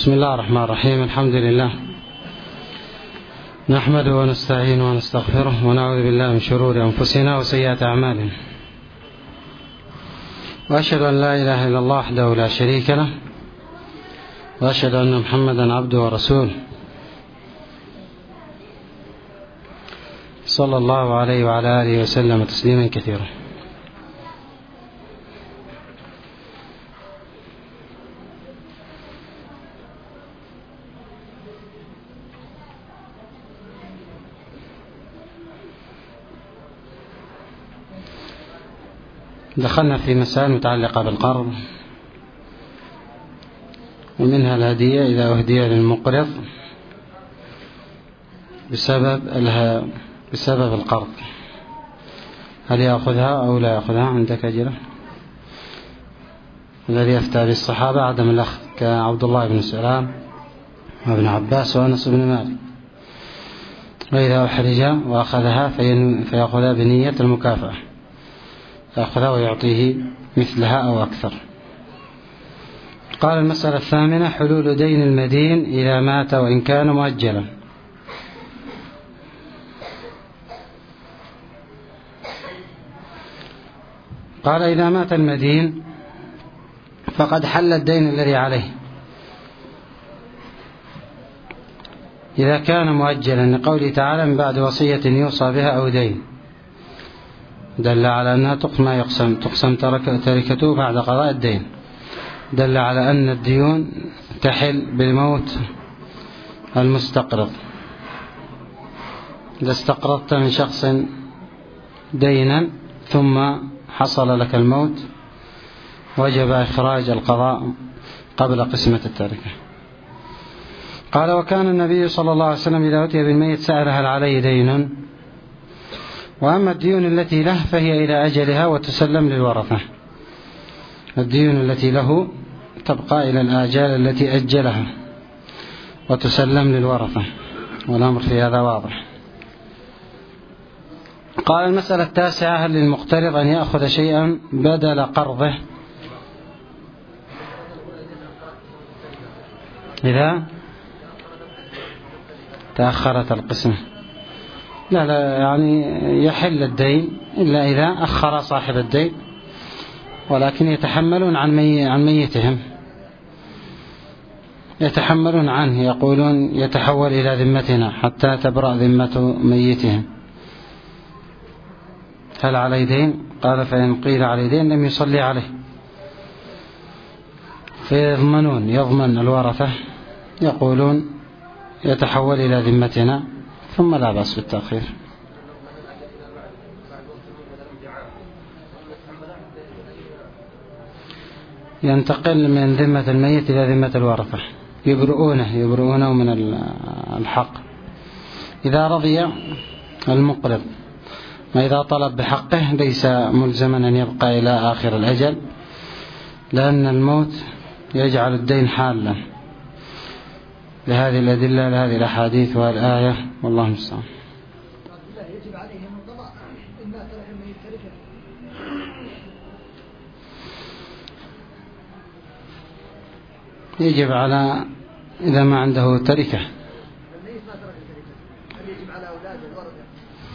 بسم الله الرحمن الرحيم. الحمد لله نحمده ونستعينه ونستغفره ونعوذ بالله من شرور أنفسنا وسيئات أعمالنا، وأشهد أن لا إله إلا الله وحده لا شريك له، وأشهد أن محمدا عبده ورسوله صلى الله عليه وعلى آله وسلم تسليما كثيرا. دخلنا في مسائل متعلقة بالقرض، ومنها الهدية إذا أهدي للمقرض بسبب القرض، هل يأخذها أو لا يأخذها؟ عندك أجرة. الذي أفتى بالصحابة عدم الأخذ كعبد الله بن سلام وابن عباس وأنس بن مالك، وإذا أحرج وأخذها فيأخذها بنية المكافأة، يأخذها ويعطيه مثلها أو أكثر. قال المسألة الثامنة: حلول دين المدين إذا مات وإن كان مؤجلا. قال: إذا مات المدين فقد حل الدين الذي عليه إذا كان مؤجلا، لقوله تعالى: من بعد وصية يوصى بها أو دين، دل على أنها تقسم تركته بعد قضاء الدين، دل على أن الديون تحل بالموت المستقرض. إذا استقرضت من شخص دينا ثم حصل لك الموت وجب إخراج القضاء قبل قسمة التركة. قال: وكان النبي صلى الله عليه وسلم إذا أتي بالميت سأل هل عليه دين، وأما الديون التي له فهي إلى أجلها وتسلم للورثة. الديون التي له تبقى إلى الآجال التي أجلها وتسلم للورثة، والأمر في هذا واضح. قال: المسألة التاسعة: هل للمقترض أن يأخذ شيئا بدل قرضه إذا تأخرت القسمة؟ لا، يعني يحل الدين إلا إذا أخر صاحب الدين، ولكن يتحملون عن ميتهم، يتحملون عنه، يقولون يتحول إلى ذمتنا حتى تبرأ ذمة ميتهم. هل عليه دين؟ قال: فإن قيل عليه دين لم يصلي عليه، يضمن الورثة، يقولون يتحول إلى ذمتنا ثم لا بأس بالتأخير. ينتقل من ذمة الميت إلى ذمة الورثة، يبرؤونه من الحق إذا رضي المقرض. ما إذا طلب بحقه ليس ملزما أن يبقى إلى آخر الأجل، لأن الموت يجعل الدين حالا، لهذه الأدلة، لهذه الأحاديث والآية، والله المستعان. يجب عليهم القضاء إن مات لهم من التركة. يجب على إذا ما عنده تركة. الميت ما ترك التركة، هل يجب على أولاده الورثة؟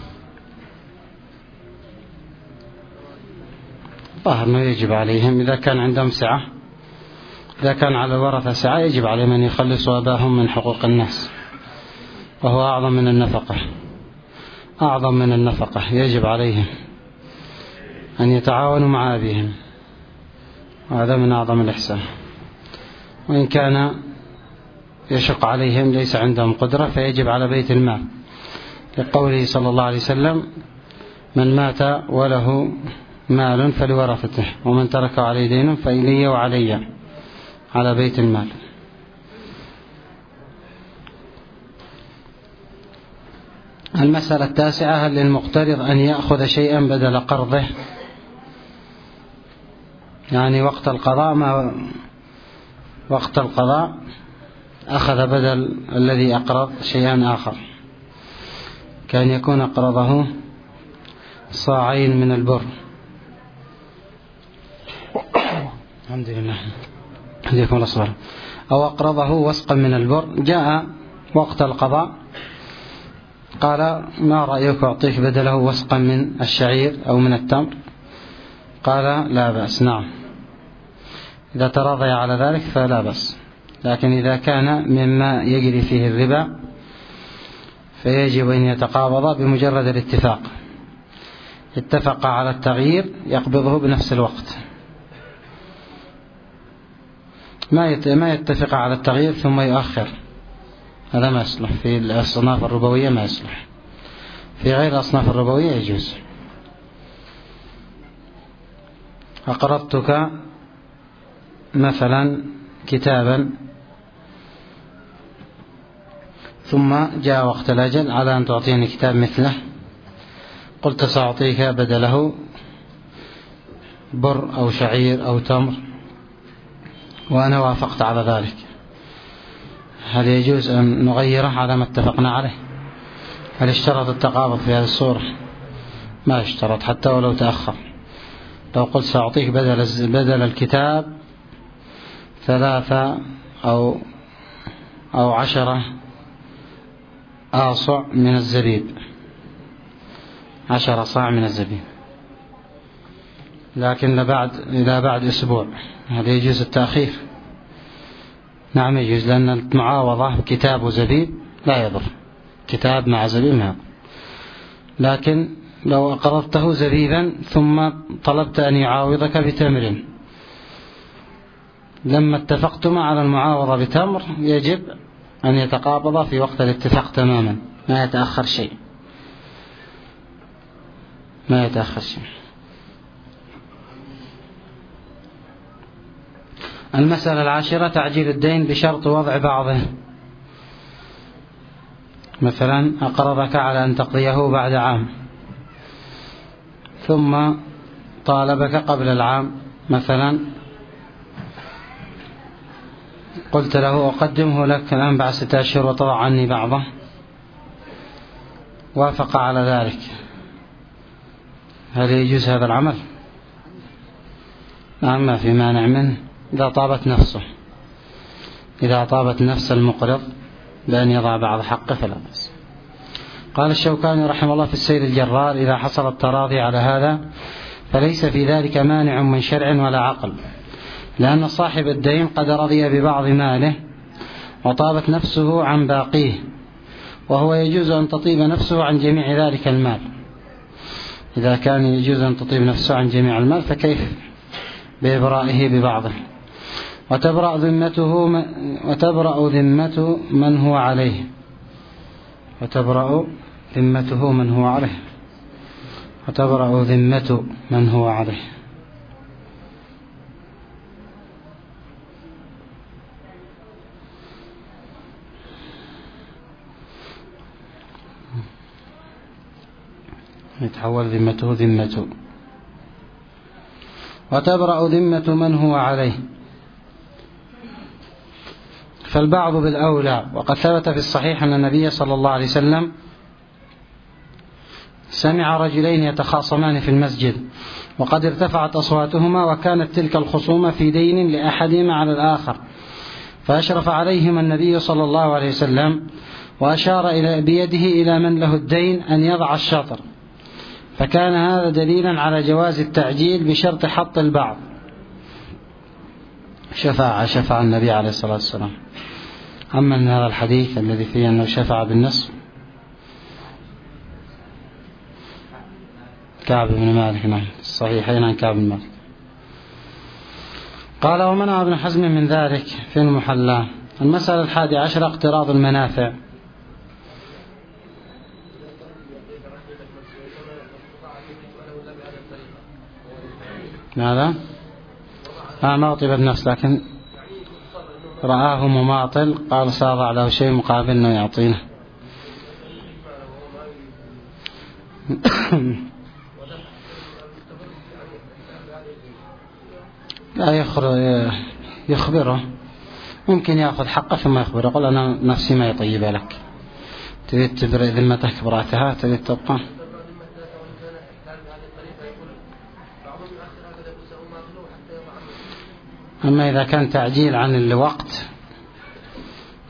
ظاهر أنه يجب عليهم إذا كان عندهم سعة. إذا كان على الورثة سعة يجب عليهم أن يخلصوا أباهم من حقوق الناس، وهو أعظم من النفقة. يجب عليهم أن يتعاونوا مع أبيهم، وهذا من أعظم الإحسان. وإن كان يشق عليهم ليس عندهم قدرة فيجب على بيت المال، لقوله صلى الله عليه وسلم: من مات وله مال فلورثته، ومن ترك عليه دين فإلي وعلي، على بيت المال. المسألة التاسعة: هل للمقترض أن يأخذ شيئا بدل قرضه؟ يعني وقت القضاء أخذ بدل الذي أقرض شيئا آخر، كان يكون أقرضه صاعين من البر. الحمد لله. عليكم الأصبر. أو أقرضه وسقا من البر، جاء وقت القضاء قال ما رأيك أعطيك بدله وسقا من الشعير أو من التمر؟ قال لا بأس. نعم، إذا تراضي على ذلك فلا بأس، لكن إذا كان مما يجري فيه الربا فيجب أن يتقابض بمجرد الاتفاق. اتفق على التغيير يقبضه بنفس الوقت، ما يتفق على التغيير ثم يؤخر، هذا ما يصلح. في الأصناف الربوية ما يصلح، في غير الأصناف الربوية يجوز. أقرضتك مثلا كتابا ثم جاء وقت الأجل على أن تعطيني كتاب مثله، قلت سأعطيك بدله بر أو شعير أو تمر وأنا وافقت على ذلك، هل يجوز أن نغيره على ما اتفقنا عليه؟ هل اشترط التقابض في هذه الصورة؟ ما اشترط حتى ولو تأخر. لو قلت سأعطيك بدل الكتاب 3 أو 10 آصع من الزبيب، 10 صاع من الزبيب، لكن إلى بعد أسبوع، هل يجوز التأخير؟ نعم يجوز، لأن المعاوضة كتاب وزبيب لا يضر، كتاب مع زبيب ما يضر. لكن لو أقرضته زبيبا ثم طلبت أن يعاوضك بتمر، لما اتفقتما على المعاوضة بتمر يجب أن يتقابض في وقت الاتفاق تماما، ما يتأخر شيء، ما يتأخر شيء. المسألة 10 تعجيل الدين بشرط وضع بعضه. مثلا أقرضك على أن تقضيه بعد عام، ثم طالبك قبل العام، مثلا قلت له أقدمه لك الآن بعد 6 أشهر وتضع عني بعضه، وافق على ذلك، هل يجوز هذا العمل؟ نعم، ما في مانع منه إذا طابت نفسه، إذا طابت نفس المقرض بأن يضع بعض حقه فلا بأس. قال الشوكاني رحمه الله في السير الجرار: إذا حصل التراضي على هذا فليس في ذلك مانع من شرع ولا عقل، لأن صاحب الدين قد رضي ببعض ماله وطابت نفسه عن باقيه، وهو يجوز أن تطيب نفسه عن جميع ذلك المال. إذا كان يجوز أن تطيب نفسه عن جميع المال فكيف بإبرائه ببعضه؟ وتبرأ ذمة من هو عليه، وتبرأ ذمته من هو عليه، وتبرأ ذمة من هو عليه. يتحول ذمته ذمته، وتبرأ ذمة من هو عليه. فالبعض بالأولى، وقد ثبت في الصحيح أن النبي صلى الله عليه وسلم سمع رجلين يتخاصمان في المسجد وقد ارتفعت أصواتهما، وكانت تلك الخصومة في دين لأحدهما على الآخر، فأشرف عليهما النبي صلى الله عليه وسلم وأشار بيده إلى من له الدين أن يضع الشطر، فكان هذا دليلا على جواز التعجيل بشرط حط البعض. شفع النبي عليه الصلاة والسلام. أما من هذا الحديث الذي فيه أنه شفع بالنصف، كعب بن مالك، نعم الصحيحين عن كعب بن مالك. قال: ومنع ابن حزم من ذلك في المحلى. المسألة 11 اقتراض المنافع. ماذا؟ ما أطيب النفس، لكن رآه مماطل قال ساضع له شيء مقابل أنه يعطينه. لا يخبره، ممكن يأخذ حقه ثم يخبره، يقول أنا نفسي ما يطيب لك، تريد تبرئ ذمتك برأتها، تريد تبقى. أما إذا كان تعجيل عن الوقت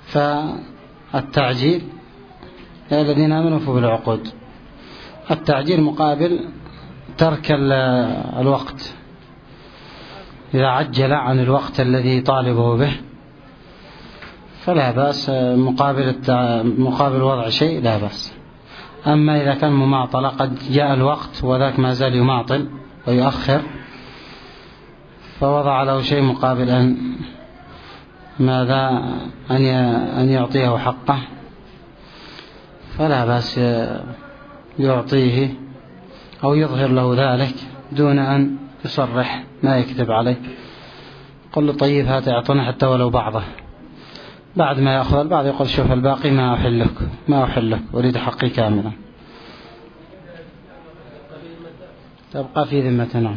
فالتعجيل يا الذين آمنوا فوا بالعقود، التعجيل مقابل ترك الوقت، إذا عجل عن الوقت الذي طالبه به فلا بأس، مقابل وضع شيء لا بأس. أما إذا كان مماطلة، قد جاء الوقت وذاك ما زال يماطل ويؤخر، فوضع له شيء مقابل أن يعطيه حقه، فلا بأس يعطيه أو يظهر له ذلك دون أن يصرح، ما يكتب عليه، قل له طيب هات اعطنا حتى ولو بعضه، بعد ما يأخذ البعض يقول شوف الباقي ما أحلك أريد حقي كاملا، تبقى في ذمتنا.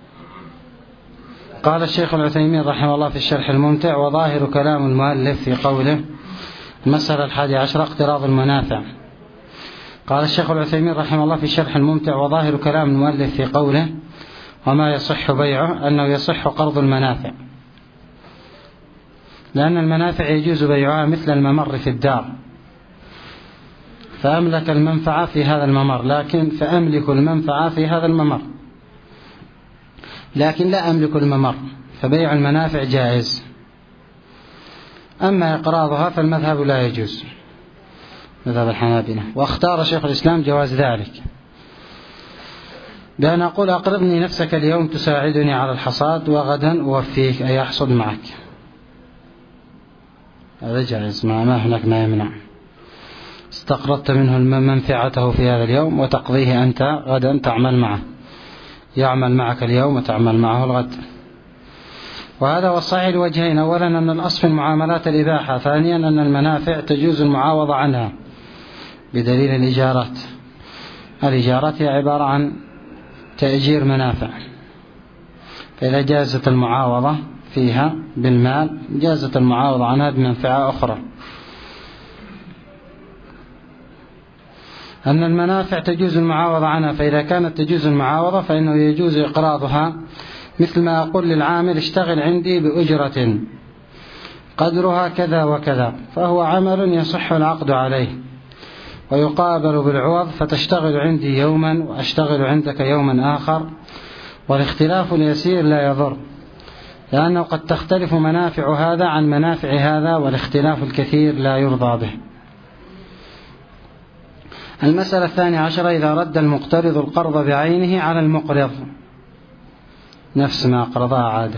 قال الشيخ العثيمين رحمه الله في الشرح الممتع: وظاهر كلام المؤلف في قوله المسألة 11 اقتراض المنافع. قال الشيخ العثيمين رحمه الله في الشرح الممتع: وظاهر كلام المؤلف في قوله وما يصح بيعه أنه يصح قرض المنافع، لأن المنافع يجوز بيعها مثل الممر في الدار، فأملك المنفعة في هذا الممر، فأملك المنفعة في هذا الممر لكن لا أملك الممر، فبيع المنافع جائز. أما إقراضها فالمذهب لا يجوز، مذهب الحنابلة، واختار شيخ الإسلام جواز ذلك بأن أقول أقرضني نفسك اليوم تساعدني على الحصاد وغدا أوفيك أي أحصد معك، هذا جائز، ما هناك ما يمنع. استقرضت منه منفعته في هذا اليوم وتقضيه أنت غدا، تعمل معه، يعمل معك اليوم وتعمل معه الغد. وهذا هو الصحيح لوجهين: أولا أن الأصل في المعاملات الإباحة، ثانيا أن المنافع تجوز المعاوضة عنها بدليل الإيجارات. الإيجارات هي عبارة عن تأجير منافع، فإذا جازت المعاوضة فيها بالمال جازت المعاوضة عنها بمنفعة أخرى. أن المنافع تجوز المعاوضة عنها، فإذا كانت تجوز المعاوضة فإنه يجوز إقراضها، مثل ما أقول للعامل اشتغل عندي بأجرة قدرها كذا وكذا، فهو عمل يصح العقد عليه ويقابل بالعوض، فتشتغل عندي يوما وأشتغل عندك يوما آخر، والاختلاف اليسير لا يضر، لأنه قد تختلف منافع هذا عن منافع هذا، والاختلاف الكثير لا يرضى به. المسألة 12: إذا رد المقترض القرض بعينه على المقرض، نفس ما أقرضها عاده،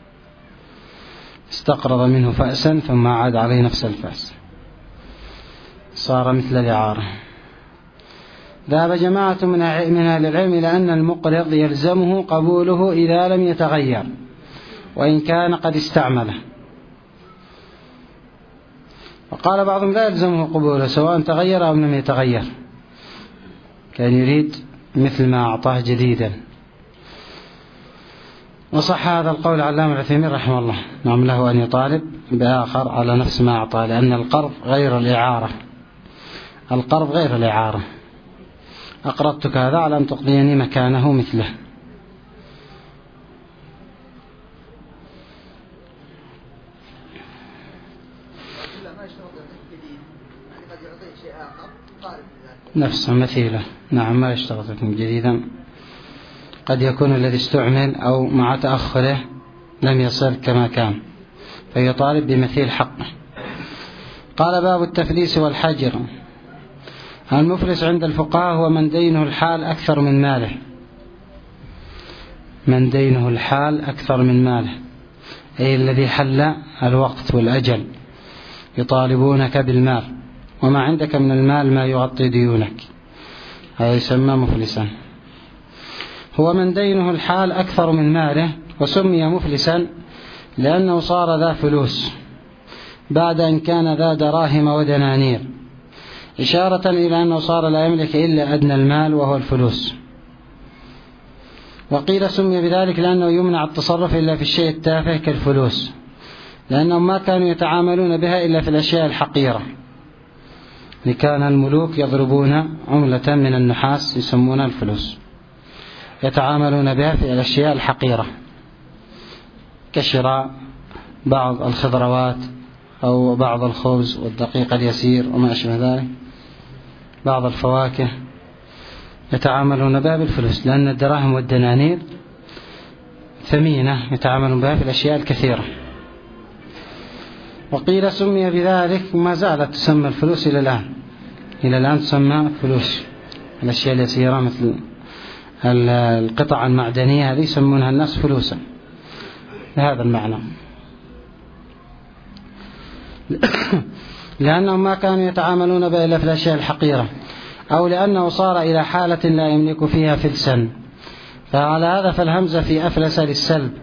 استقرض منه فأسا ثم عاد عليه نفس الفأس، صار مثل الإعارة. ذهب جماعة من أهل العلم إلى أن المقرض يلزمه قبوله إذا لم يتغير، وإن كان قد استعمله، وقال بعضهم لا يلزمه قبوله سواء تغير أو لم يتغير، كان يريد مثل ما أعطاه جديدا. وصح هذا القول علامة العثيمين رحمه الله، نعم له أن يطالب بآخر على نفس ما أعطاه، لأن القرض غير الإعارة، القرض غير الإعارة، أقرضتك هذا على أن تقضيني مكانه مثله. نفس مثيلة، نعم، ما يشترط جديدا، قد يكون الذي استعمل أو مع تأخره لم يصل كما كان، فيطالب بمثيل حقه. قال: باب التفليس والحجر. المفلس عند الفقهاء هو من دينه الحال أكثر من ماله، من دينه الحال أكثر من ماله، أي الذي حل الوقت والأجل، يطالبونك بالمال وما عندك من المال ما يغطي ديونك، هذا يسمى مفلسا. هو من دينه الحال أكثر من ماله، وسمي مفلسا لأنه صار ذا فلوس بعد أن كان ذا دراهم ودنانير، إشارة إلى أنه صار لا يملك إلا أدنى المال وهو الفلوس. وقيل سمي بذلك لأنه يمنع التصرف إلا في الشيء التافه كالفلوس، لأنهم ما كانوا يتعاملون بها إلا في الأشياء الحقيرة، لكان الملوك يضربون عملة من النحاس يسمونها الفلوس، يتعاملون بها في الأشياء الحقيرة كشراء بعض الخضروات أو بعض الخبز والدقيق اليسير وما أشبه ذلك، بعض الفواكه، يتعاملون بها بالفلوس، لأن الدراهم والدنانير ثمينة يتعاملون بها في الأشياء الكثيرة. وقيل سمي بذلك، ما زالت تسمى الفلوس إلى الآن تسمى فلوس. الأشياء اليسيرة مثل القطع المعدنية هذه يسمونها الناس فلوسا بهذا المعنى، لأنهم ما كانوا يتعاملون بها إلا في الأشياء الحقيرة، أو لأنه صار إلى حالة لا يملك فيها فلسا، فعلى هذا فالهمزة في أفلس للسلب،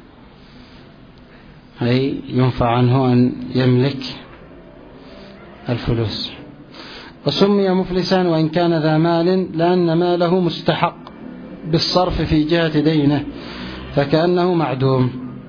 أي ينفع عنه أن يملك الفلوس. وسمي مفلسا وإن كان ذا مال، لأن ماله مستحق بالصرف في جهة دينه فكأنه معدوم.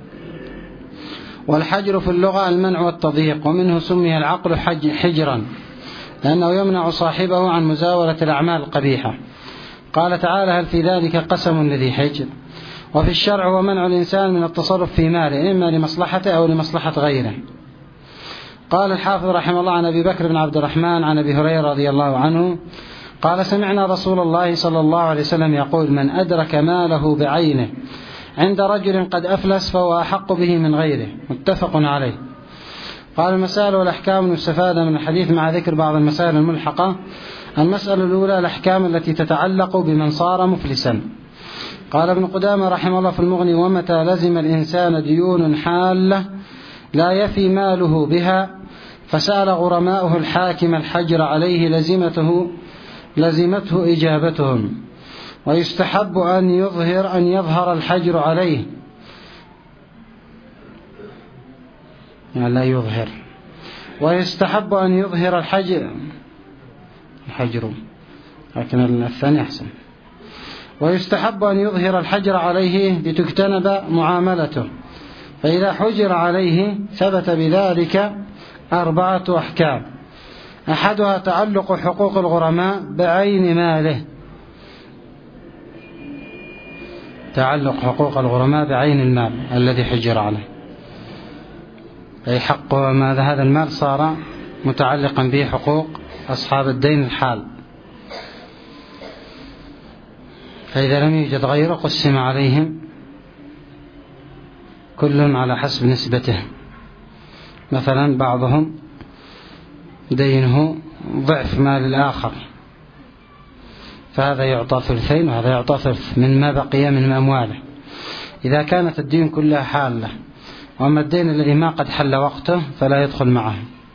والحجر في اللغة المنع والتضييق، ومنه سمي العقل حجرا لأنه يمنع صاحبه عن مزاولة الأعمال القبيحة. قال تعالى: هل في ذلك قسم لذي حجر. وفي الشرع هو منع الإنسان من التصرف في ماله إما لمصلحته أو لمصلحة غيره. قال الحافظ رحمه الله عن أبي بكر بن عبد الرحمن عن أبي هريرة رضي الله عنه قال: سمعنا رسول الله صلى الله عليه وسلم يقول: من أدرك ماله بعينه عند رجل قد أفلس فهو أحق به من غيره. متفق عليه. قال: المسائل والأحكام المستفادة من الحديث مع ذكر بعض المسائل الملحقة. المسألة الأولى الأحكام التي تتعلق بمن صار مفلسا. قال ابن قدامة رحمه الله في المغني: ومتى لزم الإنسان ديون حالة لا يفي ماله بها فسأل غرماؤه الحاكم الحجر عليه لزمته إجابتهم. ويستحب أن يظهر الحجر عليه، يعني لا يظهر، ويستحب أن يظهر الحجر، لكن الثاني أحسن. ويستحب أن يظهر الحجر عليه لتجتنب معاملته، فإذا حجر عليه ثبت بذلك 4 أحكام. أحدها تعلق حقوق الغرماء بعين ماله، تعلق حقوق الغرماء بعين المال الذي حجر عليه، أي حق هذا المال صار متعلقا به حقوق أصحاب الدين الحال، فإذا لم يوجد غيره قسم عليهم كل على حسب نسبته. مثلا بعضهم دينه ضعف مال الآخر، فهذا يعطى ثلثين وهذا يعطى ثلث من ما بقي من أمواله إذا كانت الدين كلها حالة. وأما الدين الذي ما قد حل وقته فلا يدخل معه.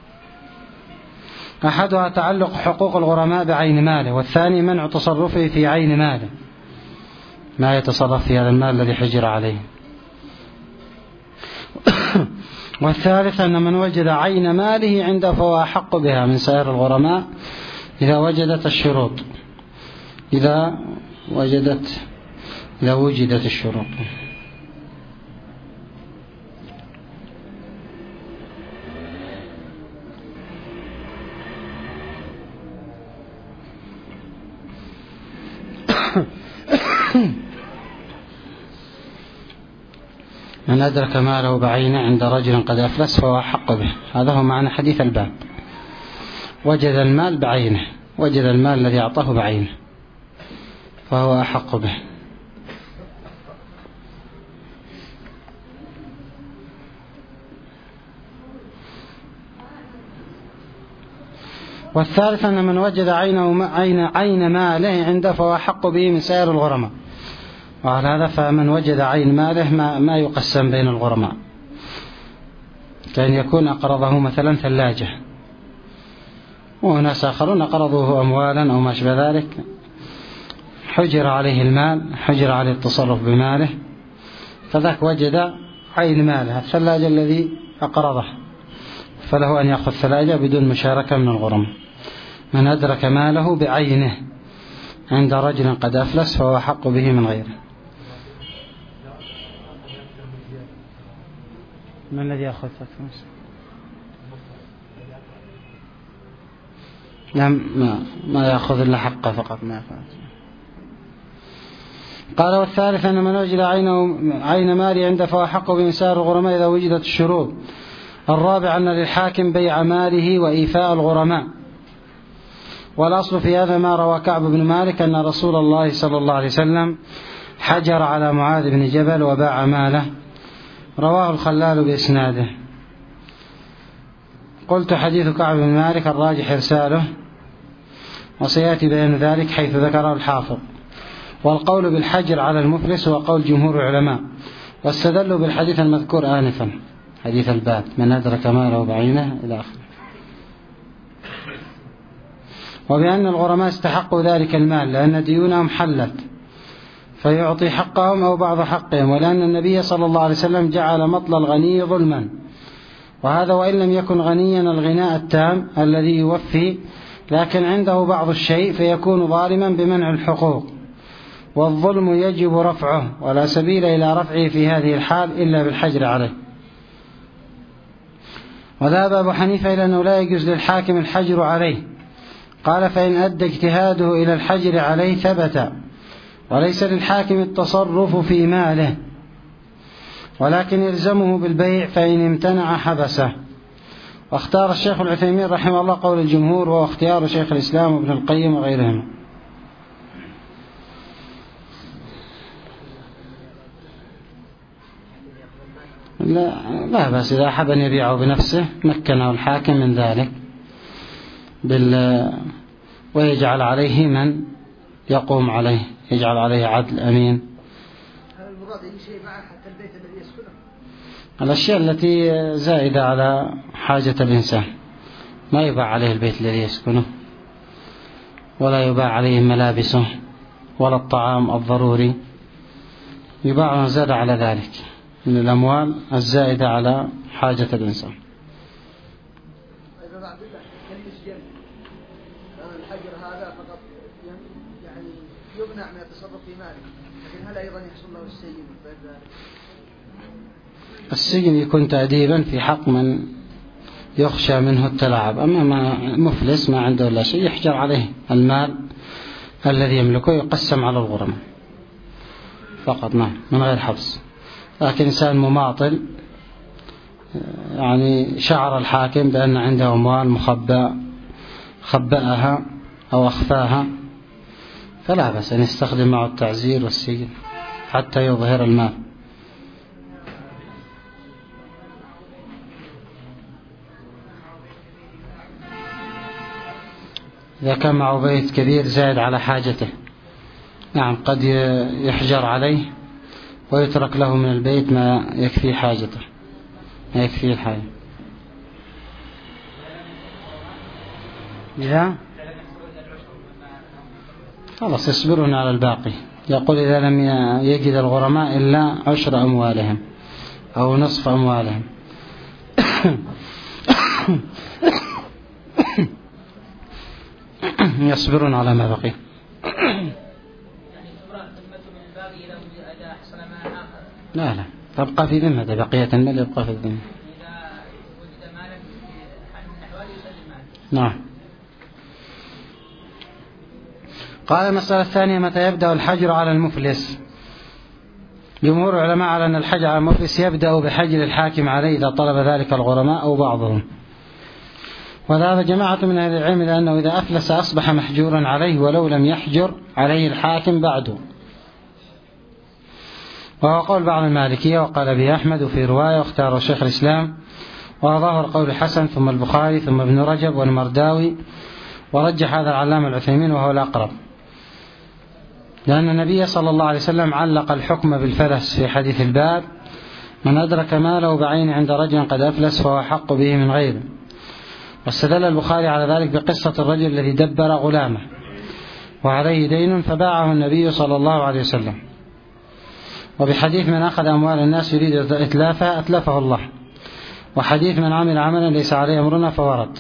أحدها تعلق حقوق الغرماء بعين ماله، والثاني منع تصرفه في عين ماله، ما يتصرف في هذا المال الذي حجر عليه. والثالث أن من وجد عين ماله عنده فهو أحق بها من سائر الغرماء إذا وجدت الشروط، إذا وجدت الشروط. من أدرك ماله بعينه عند رجل قد أفلس فهو أحق به. هذا هو معنى حديث الباب. وجد المال بعينه، وجد المال الذي أعطاه بعينه فهو أحق به. والثالث أن من وجد عين ماله عنده فهو أحق به من سائر الغرماء. وعلى هذا فمن وجد عين ماله ما يقسم بين الغرماء، كان يكون أقرضه مثلا ثلاجة وناس آخرون أقرضوه أموالا أو ما شابه ذلك، حجر عليه المال، حجر عليه التصرف بماله، فذاك وجد عين ماله الثلاجة الذي أقرضه، فله أن يأخذ ثلاجة بدون مشاركة من الغرماء. من أدرك ماله بعينه عند رجل قد أفلس فهو أحق به من غيره. من الذي يأخذ فلوس؟ ما يأخذ إلا حقه فقط، ما يأخذ. قال: والثالث أن من وجد عين مالي عنده فهو أحق به من سائر الغرماء إذا وجدت الشروط. الرابع أن للحاكم بيع ماله وإيفاء الغرماء. والأصل في هذا ما روى كعب بن مالك أن رسول الله صلى الله عليه وسلم حجر على معاذ بن جبل وباع ماله، رواه الخلال بإسناده. قلت حديث كعب بن مالك الراجح إرساله، وسيأتي بيان ذلك حيث ذكره الحافظ. والقول بالحجر على المفلس هو قول جمهور العلماء، واستدلوا بالحديث المذكور آنفا، حديث الباب من أدرك ماله بعينه إلى آخره، وبأن الغرماء استحقوا ذلك المال لأن ديونهم حلت فيعطي حقهم أو بعض حقهم، ولأن النبي صلى الله عليه وسلم جعل مطل الغني ظلما، وهذا وإن لم يكن غنيا الغناء التام الذي يوفي، لكن عنده بعض الشيء فيكون ظالما بمنع الحقوق، والظلم يجب رفعه ولا سبيل إلى رفعه في هذه الحال إلا بالحجر عليه. وذهب أبو حنيفة إلى أنه لا يجوز للحاكم الحجر عليه، قال فإن أدى اجتهاده إلى الحجر عليه ثبت، وليس للحاكم التصرف في ماله، ولكن يلزمه بالبيع فإن امتنع حبسه. واختار الشيخ العثيمين رحمه الله قول الجمهور، وهو اختيار شيخ الإسلام وابن القيم وغيرهم. لا بس إذا أحب أن يبيعه بنفسه مكنه الحاكم من ذلك ويجعل عليه من يقوم عليه، يجعل عليه عدل أمين. هل المراد أي شيء معه حتى البيت الذي يسكنه؟ الأشياء التي زائدة على حاجة الإنسان، ما يباع عليه البيت الذي يسكنه، ولا يباع عليه ملابسه، ولا الطعام الضروري، يباع ما زاد على ذلك من الأموال الزائدة على حاجة الإنسان. أيضا عبد الله كالمسجن، الحجر هذا فقط يعني يمنع من التصرف في ماله، لكن هل أيضا يحصل له السجن بعد ذلك؟ السجن يكون تأديبا في حق من يخشى منه التلاعب، أما ما مفلس ما عنده إلا شيء يحجر عليه المال الذي يملكه يقسم على الغرماء فقط، نعم، من غير حبس. لكن إنسان مماطل يعني شعر الحاكم بأن عنده أموال خبأها أو أخفاها، فلا بأس أن يستخدم معه التعزير والسجن حتى يظهر المال. إذا كان معه بيت كبير زائد على حاجته، نعم، قد يحجر عليه ويترك له من البيت ما يكفي حاجته، ما يكفي الحاجة. إذا خلاص يصبرون على الباقي. يقول إذا لم يجد الغرماء إلا عشر أموالهم أو نصف أموالهم يصبرون على ما بقي. لا تبقى في ذمته بقية المال، يبقى في الذمة. نعم. قال المسألة الثانية متى يبدأ الحجر على المفلس؟ جمهور العلماء على أن الحجر على المفلس يبدأ بحجر الحاكم عليه إذا طلب ذلك الغرماء أو بعضهم، وذهب جماعة من أهل العلم لأنه إذا أفلس أصبح محجورا عليه ولو لم يحجر عليه الحاكم بعده، وهو قول بعض المالكية وقال به أحمد وفي رواية واختار شيخ الإسلام، وظاهر قول الحسن ثم البخاري ثم ابن رجب والمرداوي، ورجح هذا العلامة العثيمين وهو الأقرب، لأن النبي صلى الله عليه وسلم علق الحكم بالفلس في حديث الباب من أدرك ماله بعين عند رجل قد أفلس فهو حق به من غيره. واستدل البخاري على ذلك بقصة الرجل الذي دبر غلامه وعليه دين فباعه النبي صلى الله عليه وسلم، وبحديث من أخذ أموال الناس يريد إتلافها أتلفه الله، وحديث من عمل عملا ليس عليه أمرنا فورد.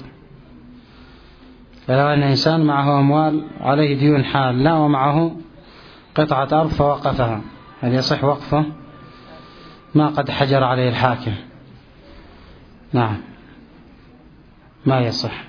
فلو أن إنسان معه أموال عليه ديون حالة ومعه قطعة أرض فوقفها، هل يصح وقفه؟ ما قد حجر عليه الحاكم، نعم، ما يصح،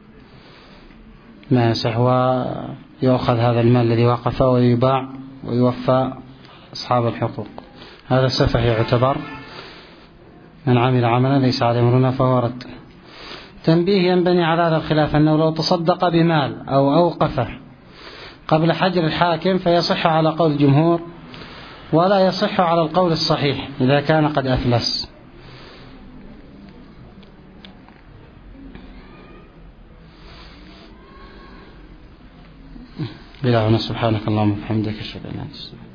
ويؤخذ هذا المال الذي وقفه ويباع ويوفى أصحاب الحقوق. هذا السفه يعتبر من عمل عملا ليس عليه أمرنا فهو رد. تنبيه ينبني على هذا الخلاف أنه لو تصدق بمال أو أوقفه قبل حجر الحاكم فيصح على قول الجمهور، ولا يصح على القول الصحيح إذا كان قد أفلس. بلا سبحانك اللهم وبحمدك أشهد أن لا إله إلا أنت.